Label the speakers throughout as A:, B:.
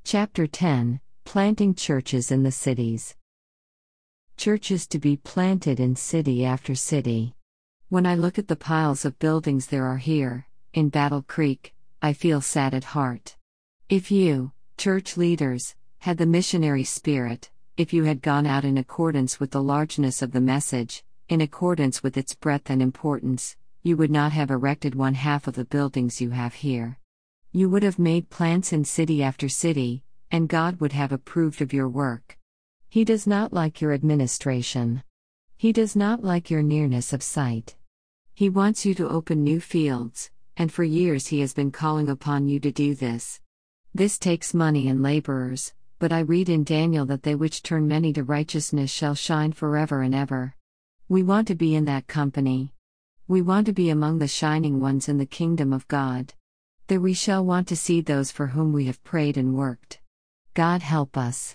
A: Chapter 10 Planting Churches in the Cities. Churches to be planted in city after city. When I look at the piles of buildings there are here, in Battle Creek, I feel sad at heart. If you, church leaders, had the missionary spirit, if you had gone out in accordance with the largeness of the message, in accordance with its breadth and importance, you would not have erected one half of the buildings you have here. You would have made plants in city after city, and God would have approved of your work. He does not like your administration. He does not like your nearness of sight. He wants you to open new fields, and for years He has been calling upon you to do this. This takes money and laborers, but I read in Daniel that they which turn many to righteousness shall shine forever and ever. We want to be in that company. We want to be among the shining ones in the kingdom of God. There we shall want to see those for whom we have prayed and worked. God help us.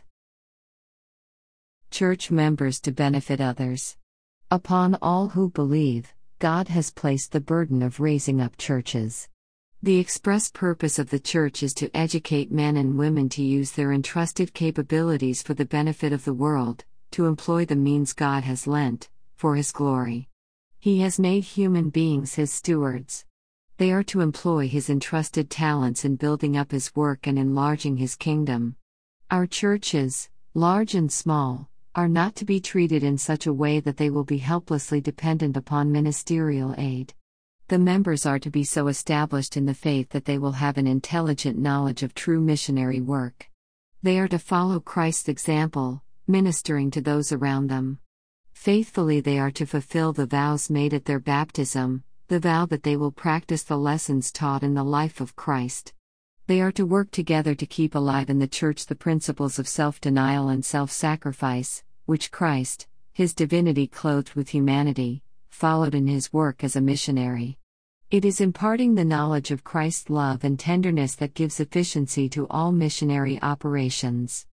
A: Church members to benefit others. Upon all who believe, God has placed the burden of raising up churches. The express purpose of the church is to educate men and women to use their entrusted capabilities for the benefit of the world, to employ the means God has lent, for His glory. He has made human beings His stewards. They are to employ His entrusted talents in building up His work and enlarging His kingdom. Our churches, large and small, are not to be treated in such a way that they will be helplessly dependent upon ministerial aid. The members are to be so established in the faith that they will have an intelligent knowledge of true missionary work. They are to follow Christ's example, ministering to those around them. Faithfully they are to fulfill the vows made at their baptism, the vow that they will practice the lessons taught in the life of Christ. They are to work together to keep alive in the church the principles of self-denial and self-sacrifice, which Christ, His divinity clothed with humanity, followed in His work as a missionary. It is imparting the knowledge of Christ's love and tenderness that gives efficiency to all missionary operations.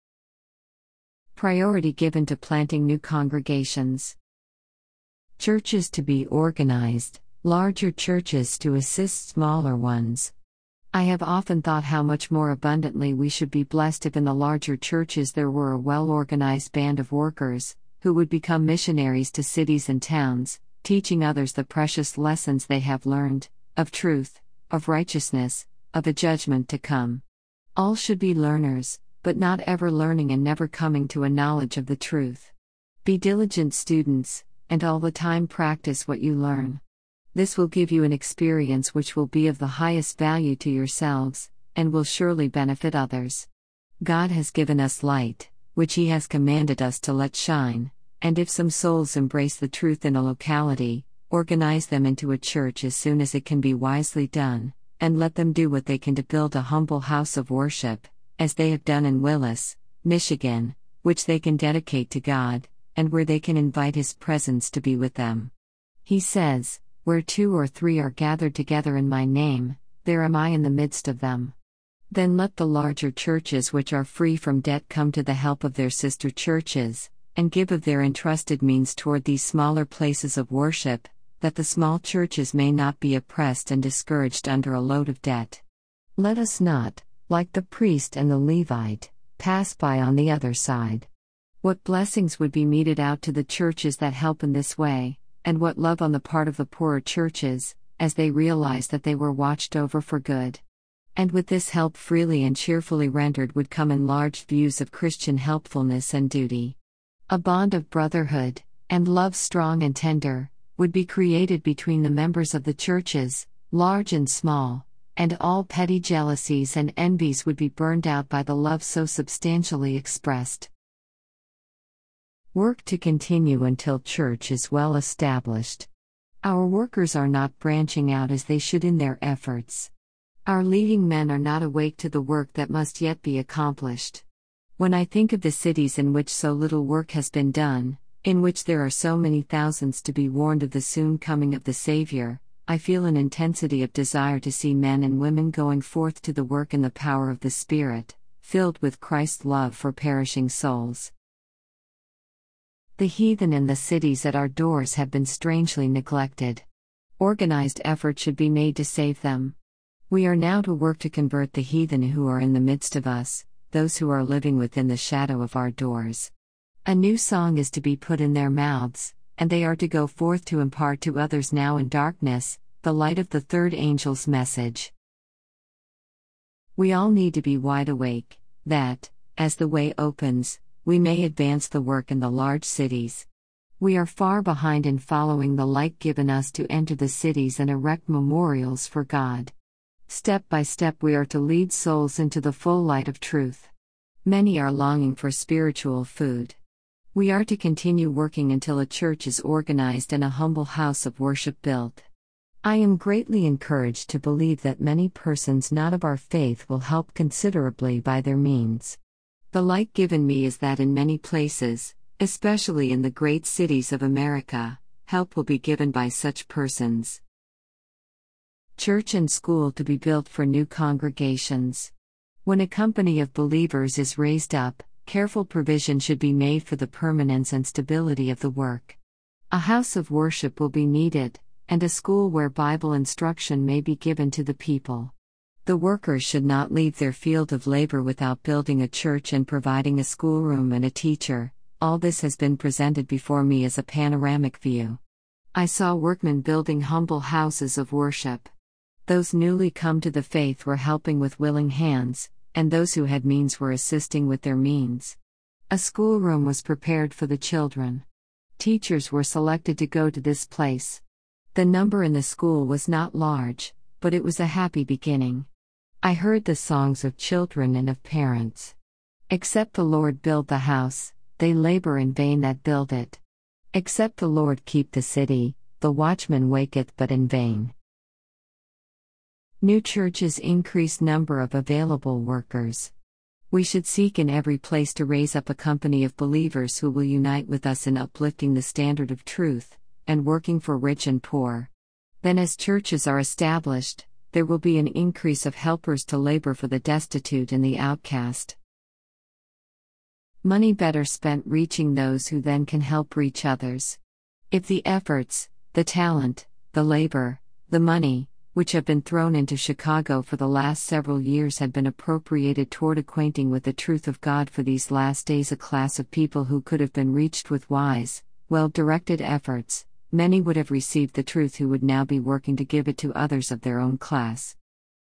A: Priority given to planting new congregations. Churches to be organized, larger churches to assist smaller ones. I have often thought how much more abundantly we should be blessed if in the larger churches there were a well-organized band of workers, who would become missionaries to cities and towns, teaching others the precious lessons they have learned, of truth, of righteousness, of a judgment to come. All should be learners, but not ever learning and never coming to a knowledge of the truth. Be diligent students, and all the time practice what you learn. This will give you an experience which will be of the highest value to yourselves, and will surely benefit others. God has given us light, which He has commanded us to let shine, and if some souls embrace the truth in a locality, organize them into a church as soon as it can be wisely done, and let them do what they can to build a humble house of worship, as they have done in Willis, Michigan, which they can dedicate to God, and where they can invite His presence to be with them. He says, "Where 2 or 3 are gathered together in my name, there am I in the midst of them." Then let the larger churches which are free from debt come to the help of their sister churches, and give of their entrusted means toward these smaller places of worship, that the small churches may not be oppressed and discouraged under a load of debt. Let us not, like the priest and the Levite, pass by on the other side. What blessings would be meted out to the churches that help in this way, and what love on the part of the poorer churches, as they realize that they were watched over for good. And with this help freely and cheerfully rendered would come enlarged views of Christian helpfulness and duty. A bond of brotherhood, and love strong and tender, would be created between the members of the churches, large and small, and all petty jealousies and envies would be burned out by the love so substantially expressed. Work to continue until church is well established. Our workers are not branching out as they should in their efforts. Our leading men are not awake to the work that must yet be accomplished. When I think of the cities in which so little work has been done, in which there are so many thousands to be warned of the soon coming of the Savior, I feel an intensity of desire to see men and women going forth to the work in the power of the Spirit, filled with Christ's love for perishing souls. The heathen in the cities at our doors have been strangely neglected. Organized effort should be made to save them. We are now to work to convert the heathen who are in the midst of us, those who are living within the shadow of our doors. A new song is to be put in their mouths, and they are to go forth to impart to others now in darkness the light of the third angel's message. We all need to be wide awake, that, as the way opens, we may advance the work in the large cities. We are far behind in following the light given us to enter the cities and erect memorials for God. Step by step we are to lead souls into the full light of truth. Many are longing for spiritual food. We are to continue working until a church is organized and a humble house of worship built. I am greatly encouraged to believe that many persons not of our faith will help considerably by their means. The light given me is that in many places, especially in the great cities of America, help will be given by such persons. Church and school to be built for new congregations. When a company of believers is raised up, careful provision should be made for the permanence and stability of the work. A house of worship will be needed, and a school where Bible instruction may be given to the people. The workers should not leave their field of labor without building a church and providing a schoolroom and a teacher. All this has been presented before me as a panoramic view. I saw workmen building humble houses of worship. Those newly come to the faith were helping with willing hands, and those who had means were assisting with their means. A schoolroom was prepared for the children. Teachers were selected to go to this place. The number in the school was not large, but it was a happy beginning. I heard the songs of children and of parents. Except the Lord build the house, they labor in vain that build it. Except the Lord keep the city, the watchman waketh but in vain. New churches increase number of available workers. We should seek in every place to raise up a company of believers who will unite with us in uplifting the standard of truth, and working for rich and poor. Then as churches are established, there will be an increase of helpers to labor for the destitute and the outcast. Money better spent reaching those who then can help reach others. If the efforts, the talent, the labor, the money, which have been thrown into Chicago for the last several years had been appropriated toward acquainting with the truth of God for these last days, a class of people who could have been reached with wise, well-directed efforts, many would have received the truth who would now be working to give it to others of their own class.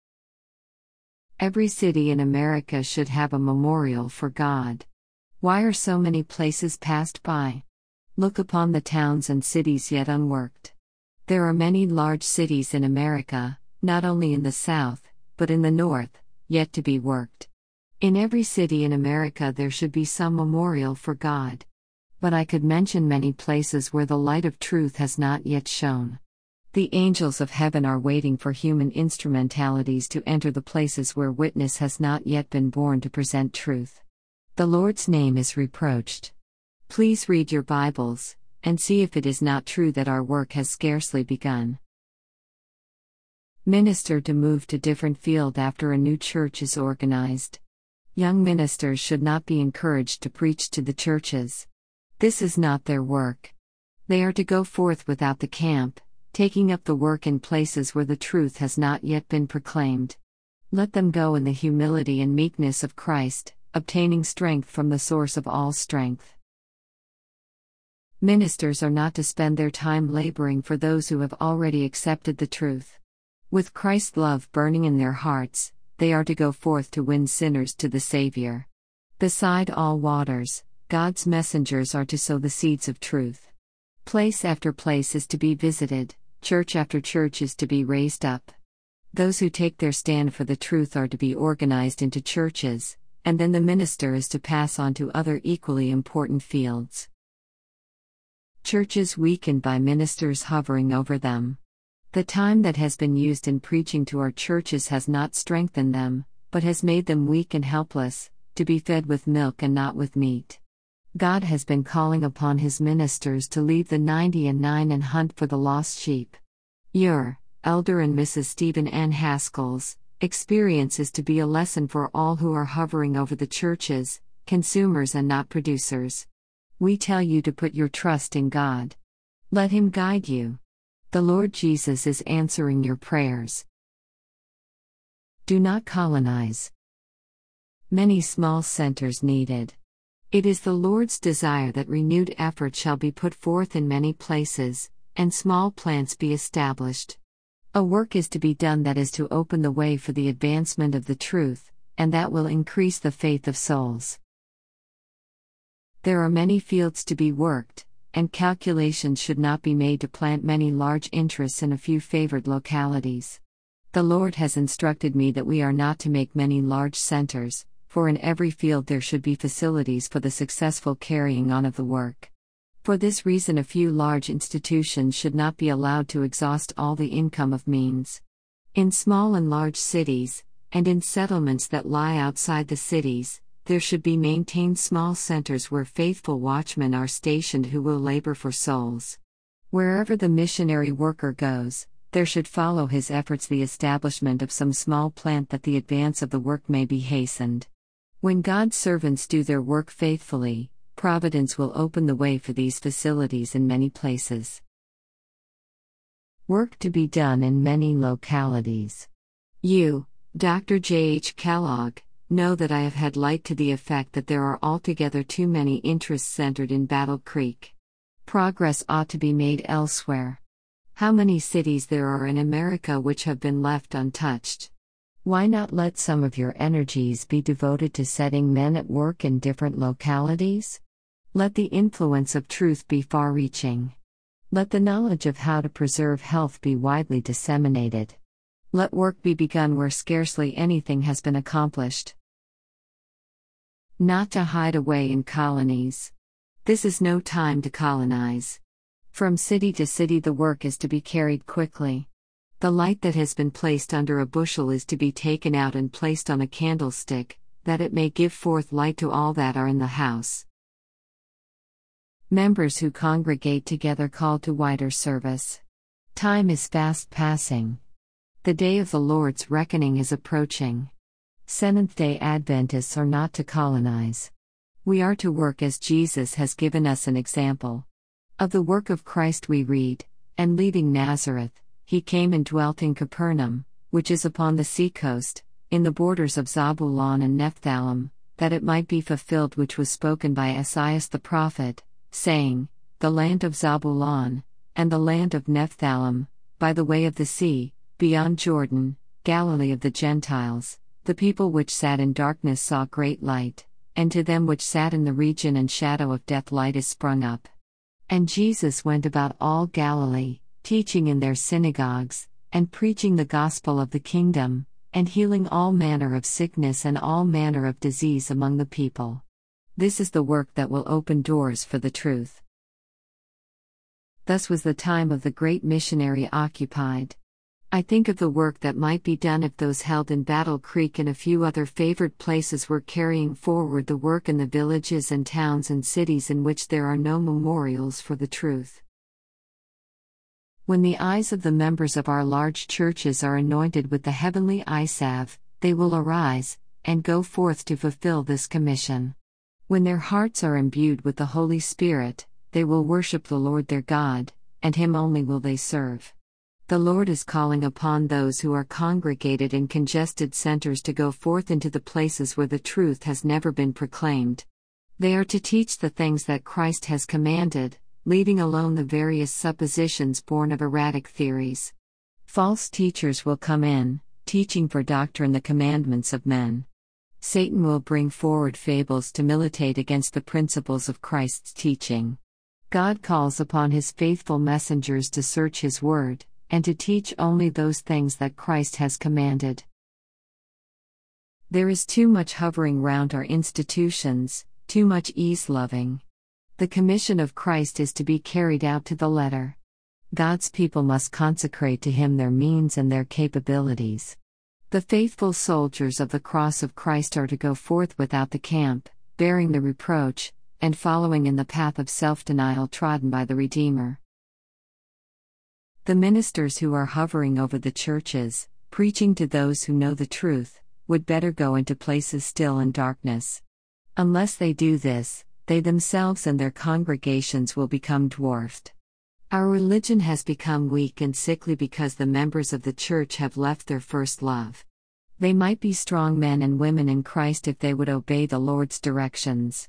A: Every city in America should have a memorial for God. Why are so many places passed by? Look upon the towns and cities yet unworked. There are many large cities in America, not only in the South, but in the North, yet to be worked. In every city in America there should be some memorial for God. But I could mention many places where the light of truth has not yet shone. The angels of heaven are waiting for human instrumentalities to enter the places where witness has not yet been born to present truth. The Lord's name is reproached. Please read your Bibles, and see if it is not true that our work has scarcely begun. Minister to move to different field after a new church is organized. Young ministers should not be encouraged to preach to the churches. This is not their work. They are to go forth without the camp, taking up the work in places where the truth has not yet been proclaimed. Let them go in the humility and meekness of Christ, obtaining strength from the source of all strength. Ministers are not to spend their time laboring for those who have already accepted the truth. With Christ's love burning in their hearts, they are to go forth to win sinners to the Savior. Beside all waters, God's messengers are to sow the seeds of truth. Place after place is to be visited, church after church is to be raised up. Those who take their stand for the truth are to be organized into churches, and then the minister is to pass on to other equally important fields. Churches weakened by ministers hovering over them. The time that has been used in preaching to our churches has not strengthened them, but has made them weak and helpless, to be fed with milk and not with meat. God has been calling upon His ministers to leave the 99 and hunt for the lost sheep. Your Elder and Mrs. Stephen N. Haskell's experience is to be a lesson for all who are hovering over the churches, consumers and not producers. We tell you to put your trust in God. Let Him guide you. The Lord Jesus is answering your prayers. Do not colonize. Many small centers needed. It is the Lord's desire that renewed effort shall be put forth in many places, and small plants be established. A work is to be done that is to open the way for the advancement of the truth, and that will increase the faith of souls. There are many fields to be worked, and calculations should not be made to plant many large interests in a few favored localities. The Lord has instructed me that we are not to make many large centers, for in every field there should be facilities for the successful carrying on of the work. For this reason, a few large institutions should not be allowed to exhaust all the income of means. In small and large cities, and in settlements that lie outside the cities, there should be maintained small centers where faithful watchmen are stationed who will labor for souls. Wherever the missionary worker goes, there should follow his efforts the establishment of some small plant that the advance of the work may be hastened. When God's servants do their work faithfully, Providence will open the way for these facilities in many places. Work to be done in many localities. You, Dr. J. H. Kellogg, know that I have had light to the effect that there are altogether too many interests centered in Battle Creek. Progress ought to be made elsewhere. How many cities there are in America which have been left untouched? Why not let some of your energies be devoted to setting men at work in different localities? Let the influence of truth be far-reaching. Let the knowledge of how to preserve health be widely disseminated. Let work be begun where scarcely anything has been accomplished. Not to hide away in colonies. This is no time to colonize. From city to city the work is to be carried quickly. The light that has been placed under a bushel is to be taken out and placed on a candlestick, that it may give forth light to all that are in the house. Members who congregate together call to wider service. Time is fast passing. The day of the Lord's reckoning is approaching. Seventh-day Adventists are not to colonize. We are to work as Jesus has given us an example. Of the work of Christ we read, "And leaving Nazareth, he came and dwelt in Capernaum, which is upon the sea-coast, in the borders of Zabulon and Nephthalim, that it might be fulfilled which was spoken by Esaias the prophet, saying, The land of Zabulon, and the land of Nephthalim, by the way of the sea, beyond Jordan, Galilee of the Gentiles, the people which sat in darkness saw great light, and to them which sat in the region and shadow of death light is sprung up. And Jesus went about all Galilee, teaching in their synagogues, and preaching the gospel of the kingdom, and healing all manner of sickness and all manner of disease among the people. This is the work that will open doors for the truth." Thus was the time of the great missionary occupied. I think of the work that might be done if those held in Battle Creek and a few other favored places were carrying forward the work in the villages and towns and cities in which there are no memorials for the truth. When the eyes of the members of our large churches are anointed with the heavenly eye salve, they will arise, and go forth to fulfill this commission. When their hearts are imbued with the Holy Spirit, they will worship the Lord their God, and Him only will they serve. The Lord is calling upon those who are congregated in congested centers to go forth into the places where the truth has never been proclaimed. They are to teach the things that Christ has commanded, leaving alone the various suppositions born of erratic theories. False teachers will come in, teaching for doctrine the commandments of men. Satan will bring forward fables to militate against the principles of Christ's teaching. God calls upon His faithful messengers to search His word, and to teach only those things that Christ has commanded. There is too much hovering round our institutions, too much ease-loving. The commission of Christ is to be carried out to the letter. God's people must consecrate to Him their means and their capabilities. The faithful soldiers of the cross of Christ are to go forth without the camp, bearing the reproach, and following in the path of self-denial trodden by the Redeemer. The ministers who are hovering over the churches, preaching to those who know the truth, would better go into places still in darkness. Unless they do this, they themselves and their congregations will become dwarfed. Our religion has become weak and sickly because the members of the church have left their first love. They might be strong men and women in Christ if they would obey the Lord's directions.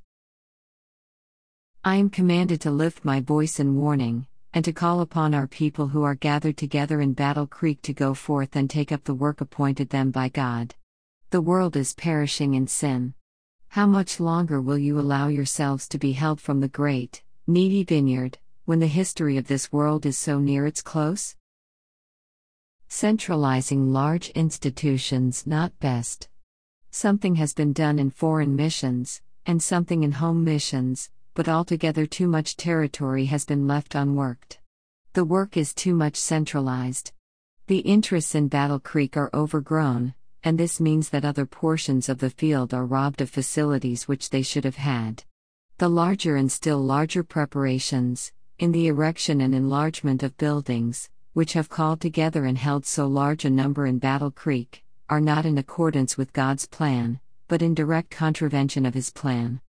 A: I am commanded to lift my voice in warning, and to call upon our people who are gathered together in Battle Creek to go forth and take up the work appointed them by God. The world is perishing in sin. How much longer will you allow yourselves to be held from the great, needy vineyard, when the history of this world is so near its close? Centralizing large institutions not best. Something has been done in foreign missions, and something in home missions, but altogether too much territory has been left unworked. The work is too much centralized. The interests in Battle Creek are overgrown, and this means that other portions of the field are robbed of facilities which they should have had. The larger and still larger preparations, in the erection and enlargement of buildings, which have called together and held so large a number in Battle Creek, are not in accordance with God's plan, but in direct contravention of His plan.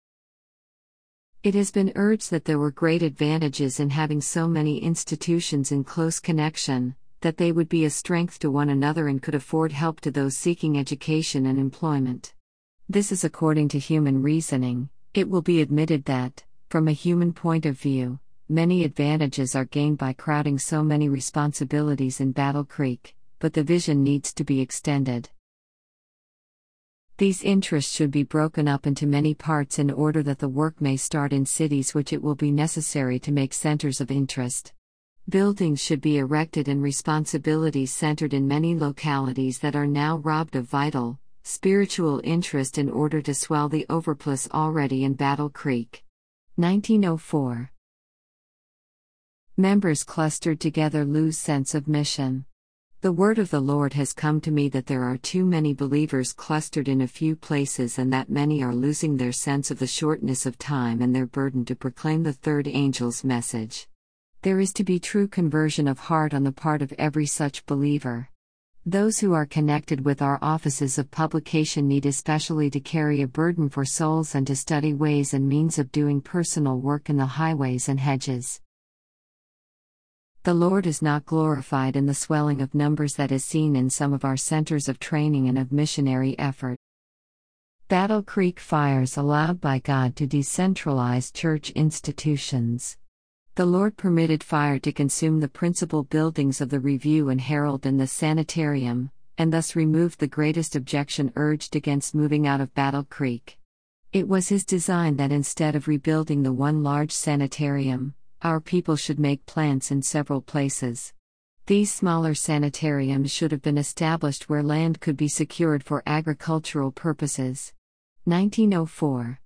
A: It has been urged that there were great advantages in having so many institutions in close connection, that they would be a strength to one another and could afford help to those seeking education and employment. This is according to human reasoning. It will be admitted that, from a human point of view, many advantages are gained by crowding so many responsibilities in Battle Creek, but the vision needs to be extended. These interests should be broken up into many parts in order that the work may start in cities which it will be necessary to make centers of interest. Buildings should be erected and responsibilities centered in many localities that are now robbed of vital, spiritual interest in order to swell the overplus already in Battle Creek. 1904. Members clustered together lose sense of mission. The word of the Lord has come to me that there are too many believers clustered in a few places and that many are losing their sense of the shortness of time and their burden to proclaim the third angel's message. There is to be true conversion of heart on the part of every such believer. Those who are connected with our offices of publication need especially to carry a burden for souls and to study ways and means of doing personal work in the highways and hedges. The Lord is not glorified in the swelling of numbers that is seen in some of our centers of training and of missionary effort. Battle Creek fires allowed by God to decentralize church institutions. The Lord permitted fire to consume the principal buildings of the Review and Herald and the Sanitarium, and thus removed the greatest objection urged against moving out of Battle Creek. It was His design that instead of rebuilding the one large sanitarium, our people should make plants in several places. These smaller sanitariums should have been established where land could be secured for agricultural purposes. 1904.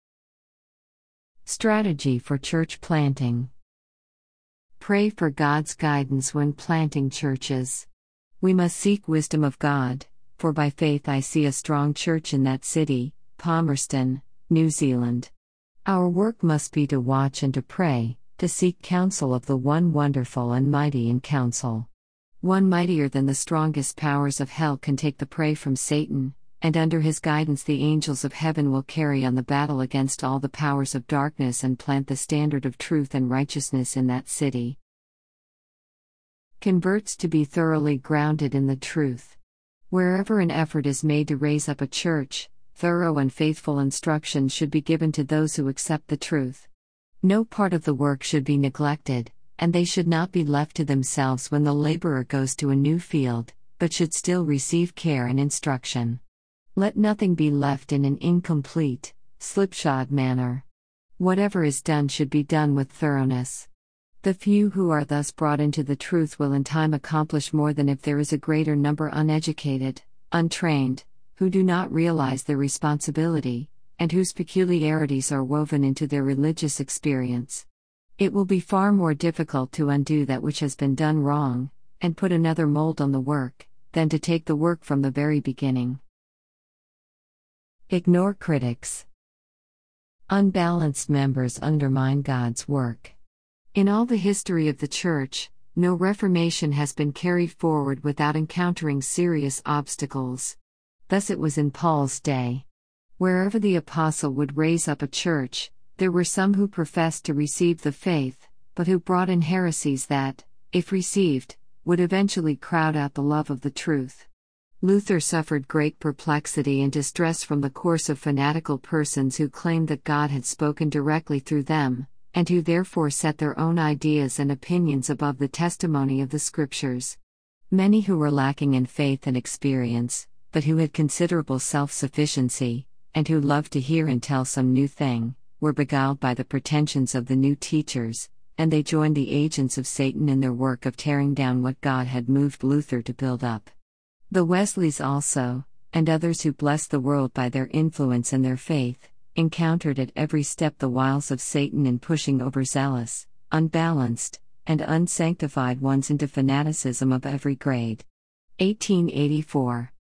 A: Strategy for church planting. Pray for God's guidance when planting churches. We must seek wisdom of God, for by faith I see a strong church in that city, Palmerston, New Zealand. Our work must be to watch and to pray, to seek counsel of the one wonderful and mighty in counsel. One mightier than the strongest powers of hell can take the prey from Satan, and under his guidance the angels of heaven will carry on the battle against all the powers of darkness and plant the standard of truth and righteousness in that city. Converts to be thoroughly grounded in the truth. Wherever an effort is made to raise up a church, thorough and faithful instruction should be given to those who accept the truth. No part of the work should be neglected, and they should not be left to themselves when the laborer goes to a new field, but should still receive care and instruction. Let nothing be left in an incomplete, slipshod manner. Whatever is done should be done with thoroughness. The few who are thus brought into the truth will in time accomplish more than if there is a greater number uneducated, untrained, who do not realize their responsibility, and whose peculiarities are woven into their religious experience. It will be far more difficult to undo that which has been done wrong, and put another mold on the work, than to take the work from the very beginning. Ignore critics. Unbalanced members undermine God's work. In all the history of the Church, no reformation has been carried forward without encountering serious obstacles. Thus it was in Paul's day. Wherever the apostle would raise up a church, there were some who professed to receive the faith, but who brought in heresies that, if received, would eventually crowd out the love of the truth. Luther suffered great perplexity and distress from the course of fanatical persons who claimed that God had spoken directly through them, and who therefore set their own ideas and opinions above the testimony of the Scriptures. Many who were lacking in faith and experience, but who had considerable self-sufficiency, and who loved to hear and tell some new thing, were beguiled by the pretensions of the new teachers, and they joined the agents of Satan in their work of tearing down what God had moved Luther to build up. The Wesleys also, and others who blessed the world by their influence and their faith, encountered at every step the wiles of Satan in pushing overzealous, unbalanced, and unsanctified ones into fanaticism of every grade. 1884.